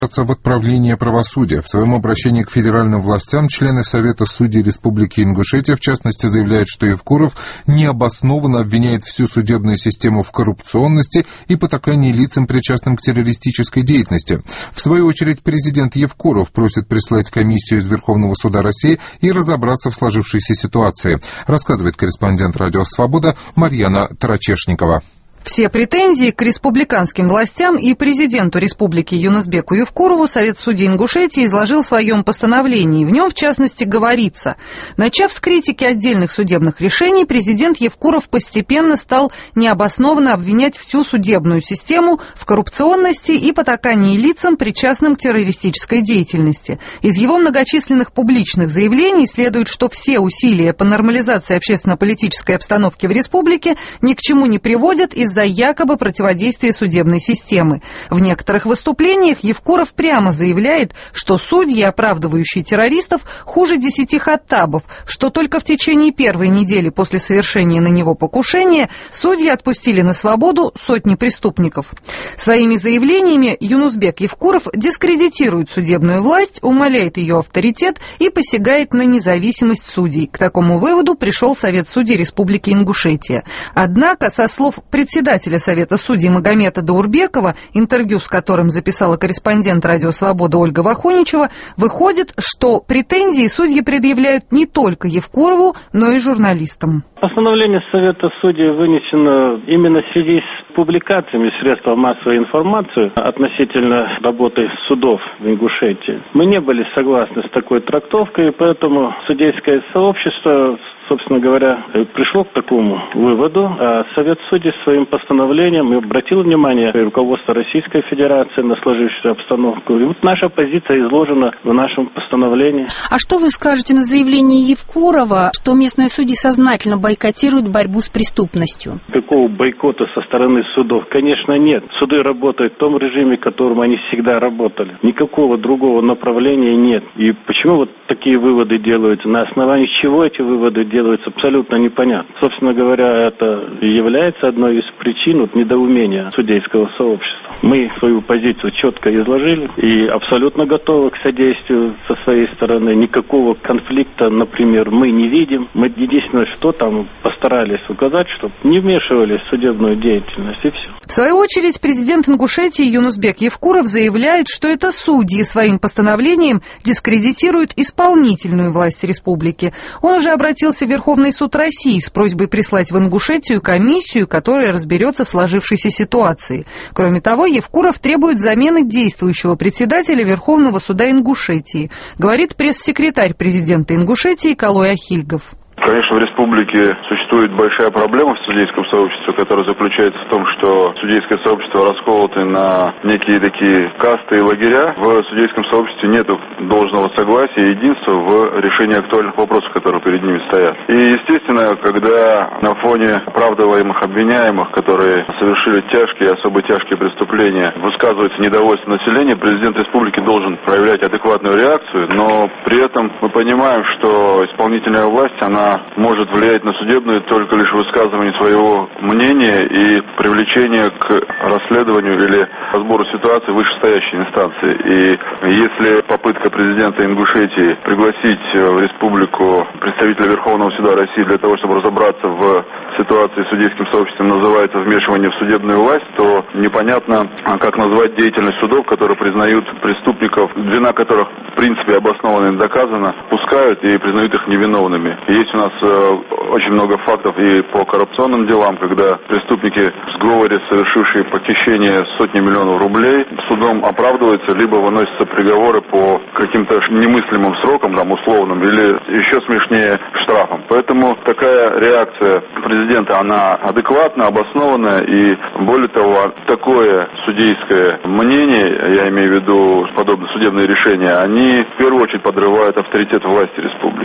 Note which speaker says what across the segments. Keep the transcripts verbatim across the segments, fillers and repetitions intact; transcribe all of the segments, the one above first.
Speaker 1: в отправлении правосудия. В своем обращении к федеральным властям члены Совета судей Республики Ингушетия, в частности, заявляют, что Евкуров необоснованно обвиняет всю судебную систему в коррупционности и потакании лицам, причастным к террористической деятельности. В свою очередь, президент Евкуров просит прислать комиссию из Верховного суда России и разобраться в сложившейся ситуации, рассказывает корреспондент «Радио Свобода» Марьяна Тарачешникова.
Speaker 2: Все претензии к республиканским властям и президенту республики Юнусбеку Евкурову Совет судей Ингушетии изложил в своем постановлении. В нем, в частности, говорится: начав с критики отдельных судебных решений, президент Евкуров постепенно стал необоснованно обвинять всю судебную систему в коррупционности и потакании лицам, причастным к террористической деятельности. Из его многочисленных публичных заявлений следует, что все усилия по нормализации общественно-политической обстановки в республике ни к чему не приводят из за якобы противодействия судебной системы. В некоторых выступлениях Евкуров прямо заявляет, что судьи, оправдывающие террористов, хуже десяти хаттабов, что только в течение первой недели после совершения на него покушения судьи отпустили на свободу сотни преступников. Своими заявлениями Юнусбек Евкуров дискредитирует судебную власть, умаляет ее авторитет и посягает на независимость судей. К такому выводу пришел Совет судей Республики Ингушетия. Однако, со слов председателя председателя Совета судей Магомета Даурбекова, интервью с которым записала корреспондент «Радио Свобода» Ольга Вахуничева, выходит, что претензии судьи предъявляют не только Евкурову, но и журналистам.
Speaker 3: Постановление Совета судей вынесено именно в связи с публикациями средств массовой информации относительно работы судов в Ингушетии. Мы не были согласны с такой трактовкой, и поэтому судейское сообщество, собственно говоря, пришло к такому выводу. А Совет судей своим постановлением обратил внимание руководства Российской Федерации на сложившуюся обстановку. И вот наша позиция изложена в нашем постановлении.
Speaker 4: А что вы скажете на заявление Евкурова, что местные судьи сознательно бойкотируют борьбу с преступностью?
Speaker 3: Какого бойкота со стороны судов? Конечно, нет. Суды работают в том режиме, в котором они всегда работали. Никакого другого направления нет. И почему вот такие выводы делаются? На основании чего эти выводы делаются? Абсолютно непонятно. Собственно говоря, это является одной из причин вот, недоумения судейского сообщества. Мы свою позицию четко изложили и абсолютно готовы к содействию со своей стороны. Никакого конфликта, например, мы не видим. Мы единственное, что там постарались указать, чтобы не вмешивались в судебную деятельность, и все.
Speaker 2: В свою очередь, президент Ингушетии Юнусбек Евкуров заявляет, что это судьи своим постановлением дискредитируют исполнительную власть республики. Он уже обратился в Верховный суд России с просьбой прислать в Ингушетию комиссию, которая разберется в сложившейся ситуации. Кроме того, Евкуров требует замены действующего председателя Верховного суда Ингушетии, говорит пресс-секретарь президента Ингушетии Калой Ахильгов.
Speaker 5: Конечно, в республике существует большая проблема в судейском сообществе, которая заключается в том, что судейское сообщество расколото на некие такие касты и лагеря. В судейском сообществе нет должного согласия и единства в решении актуальных вопросов, которые перед ними стоят. И, естественно, когда на фоне оправдываемых обвиняемых, которые совершили тяжкие, особо тяжкие преступления, высказывается недовольство населения, президент республики должен проявлять адекватную реакцию, но при этом мы понимаем, что исполнительная власть, она может влиять на судебную только лишь высказывание своего мнения и привлечение к расследованию или разбору ситуации вышестоящей инстанции. И если попытка президента Ингушетии пригласить в республику представителя Верховного суда России для того, чтобы разобраться в ситуации с судейским сообществом, называется вмешивание в судебную власть, то непонятно, как назвать деятельность судов, которые признают преступников, вина которых в принципе обоснована и доказана, пускают и признают их невиновными. Есть у нас э, очень много фактов и по коррупционным делам, когда преступники в сговоре, совершившие похищение сотни миллионов рублей, судом оправдываются, либо выносятся приговоры по каким-то немыслимым срокам, там, условным, или еще смешнее штрафам. Поэтому такая реакция президента, она адекватна, обоснованная, и более того, такое судейское мнение, я имею в виду подобные судебные решения, они в первую очередь подрывают авторитет власти республики.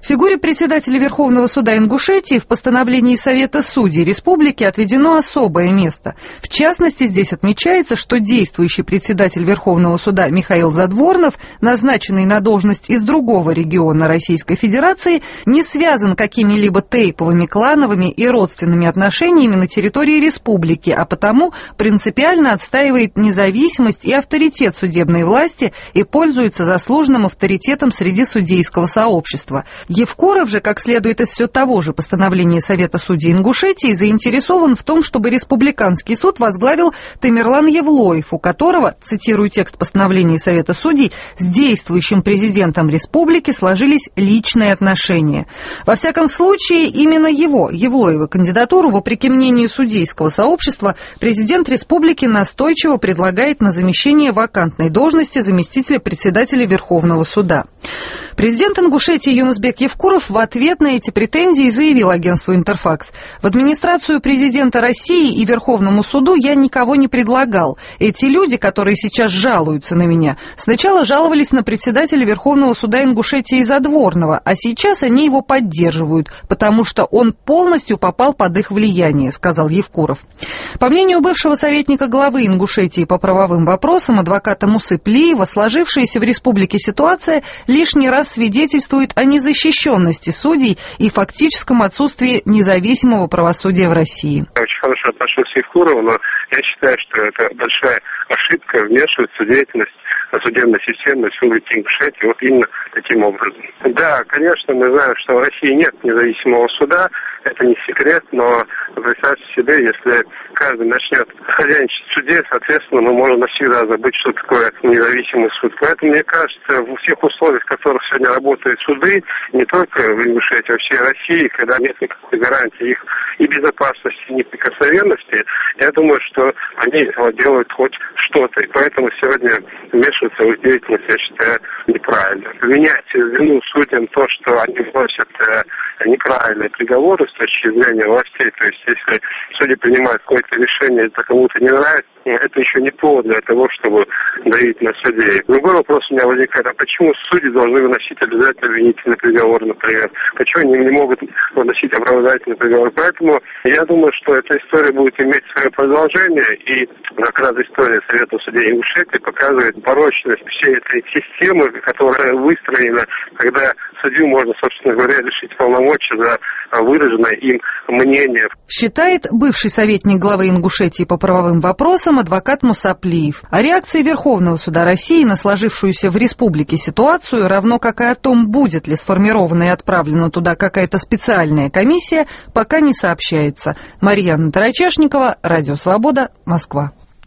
Speaker 2: Фигуре председателя Верховного суда Ингушетии в постановлении Совета судей республики отведено особое место. В частности, здесь отмечается, что действующий председатель Верховного суда Михаил Задворнов, назначенный на должность из другого региона Российской Федерации, не связан какими-либо тейповыми, клановыми и родственными отношениями на территории республики, а потому принципиально отстаивает независимость и авторитет судебной власти и пользуется заслуженным авторитетом среди судейского сообщества. Евкуров же, как следует из все того же постановления Совета судей Ингушетии, заинтересован в том, чтобы республиканский суд возглавил Тамерлан Евлоев, у которого, цитирую текст постановления Совета судей, с действующим президентом республики сложились личные отношения. Во всяком случае, именно его, Евлоева, кандидатуру, вопреки мнению судейского сообщества, президент республики настойчиво предлагает на замещение вакантной должности заместителя председателя Верховного суда. Президент Ингушетии Юнусбек Евкуров в ответ на эти претензии заявил агентству «Интерфакс»: в администрацию президента России и Верховному суду я никого не предлагал. Эти люди, которые сейчас жалуются на меня, сначала жаловались на председателя Верховного суда Ингушетии Задворнова, а сейчас они его поддерживают, потому что он полностью попал под их влияние, сказал Евкуров. По мнению бывшего советника главы Ингушетии по правовым вопросам адвоката Мусы Плиева, сложившаяся в республике ситуация лишний раз свидетельствует о незащищенности судей и фактическом отсутствии независимого правосудия в России.
Speaker 6: Очень хорошо отношусь к Евкурову, но я считаю, что это большая ошибка вмешиваться в деятельность судебной системы Республики Ингушетия вот именно таким образом. Да, конечно, мы знаем, что в России нет независимого суда, это не секрет, но представьте себе, если каждый начнет хозяйничать в суде, соответственно, мы можем навсегда забыть, что такое независимый суд. Поэтому, мне кажется, в всех условиях, в которых сегодня работают суды, не только в Ингушетии, а всей России, когда нет никакой гарантии их и безопасности, и неприкосновенности, я думаю, что они делают хоть что-то. И поэтому сегодня вмешиваться в их деятельность, я считаю, неправильно. Менять вину судьям то, что они вносят неправильные приговоры с точки зрения властей, то есть если судьи принимают какое-то решение, это кому-то не нравится, это еще не повод для того, чтобы давить на судей. Другой вопрос у меня возникает: а почему судьи должны выносить обязательно обвинительный приговор, например? Почему они не могут выносить оправдательный приговор? Поэтому я думаю, что эта история будет иметь свое продолжение, и как раз история Совета судей Ингушетии показывает порочность всей этой системы, которая выстроена, когда судью можно, собственно говоря, лишить полномочий за выраженное им мнение.
Speaker 2: Считает бывший советник главы Ингушетии по правовым вопросам адвокат Муса Плиев. О реакции Верховного суда России на сложившуюся в республике ситуацию, равно как и о том, будет ли сформирована и отправлена туда какая-то специальная комиссия, пока не сообщается. Марьяна Тарачешникова, Радио Свобода, Москва.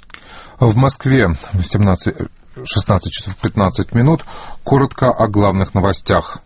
Speaker 1: В Москве шестнадцать часов пятнадцать минут. Коротко о главных новостях.